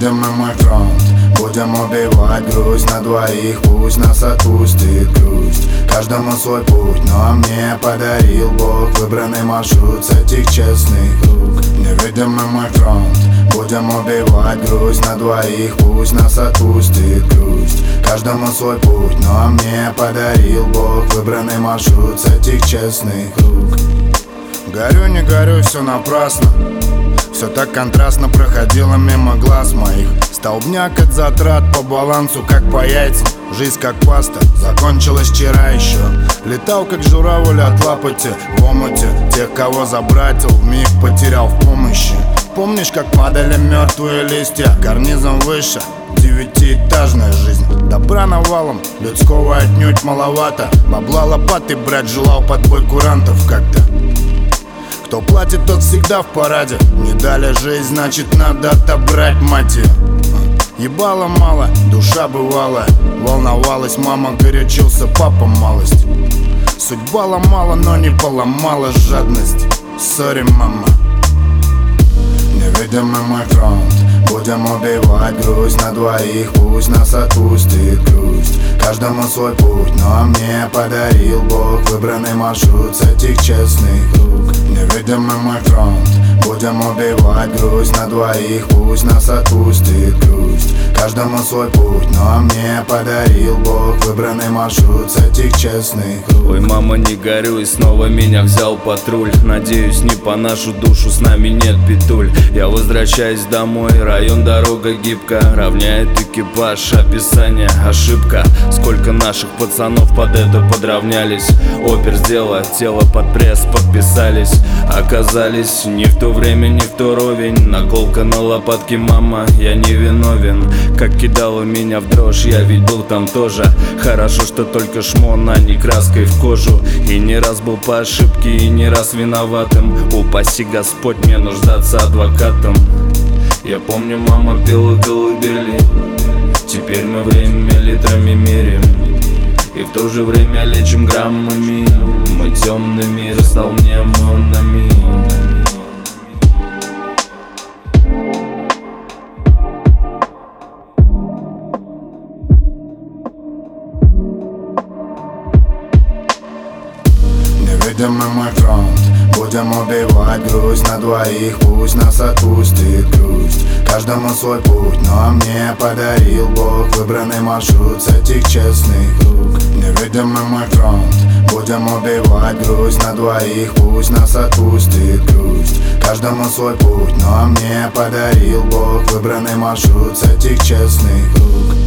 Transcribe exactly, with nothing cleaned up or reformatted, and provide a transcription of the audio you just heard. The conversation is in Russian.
Невидимый мой фронт. Будем убивать грусть на двоих, пусть нас отпустит грусть. Каждому свой путь, но мне подарил Бог выбранный маршрут с этих честных рук. Невидимый мой фронт. Будем убивать грусть на двоих, пусть нас отпустит грусть. Каждому свой путь, но мне подарил Бог выбранный маршрут с этих честных рук. Горю, не горю, все напрасно. Все так контрастно проходило мимо глаз моих. Столбняк от затрат по балансу, как по яйцам. Жизнь как паста, закончилась вчера еще. Летал как журавль от лапоти в омуте. Тех, кого забрать, вмиг потерял в помощи. Помнишь, как падали мертвые листья карнизом выше? Девятиэтажная жизнь, добра навалом, людского отнюдь маловато. Бабла лопатой брать желал под бой курантов как-то. Кто платит, тот всегда в параде. Не дали жизнь, значит надо отобрать, мать ее. Ебало мало, душа бывала. Волновалась мама, горячился папа малость. Судьба ломала, но не поломала жадность. Сори, мама. Невидимый мой фронт. Будем убивать грусть на двоих, пусть нас отпустит грусть. Каждому свой путь, но мне подарил Бог выбранный маршрут с этих честных рук. Невидимый мой фронт. Будем убивать грусть на двоих, пусть нас отпустит грусть. Каждому свой путь, но мне подарил Бог выбранный маршрут с этих честных рук. Ой, мама, не горюй, снова меня взял патруль. Надеюсь, не по нашу душу, с нами нет петуль. Я возвращаюсь домой, район, дорога гибко. Равняет экипаж, описание, ошибка. Сколько наших пацанов под это подравнялись. Опер сделала, тело под пресс подписались. Оказались не в то время, не в то ровень. Наколка на лопатке, мама, я не виновен. Как кидало меня в дрожь, я ведь был там тоже. Хорошо, что только шмон, а не краской в кожу. И не раз был по ошибке, и не раз виноватым. Упаси Господь, мне нуждаться адвокатом. Я помню, мама пела колыбели. Теперь мы время литрами меряем, и в то же время лечим граммами. Мой темный мир стал мне монами. Невидимый мой фронт. Будем убивать грусть на двоих, пусть нас отпустит грусть. Каждому свой путь, но мне подарил Бог выбранный маршрут с этих честных рук. Невидимый мой фронт. Будем убивать грусть на двоих, пусть нас отпустит грусть. Каждому свой путь, но мне подарил Бог выбранный маршрут с этих честных рук.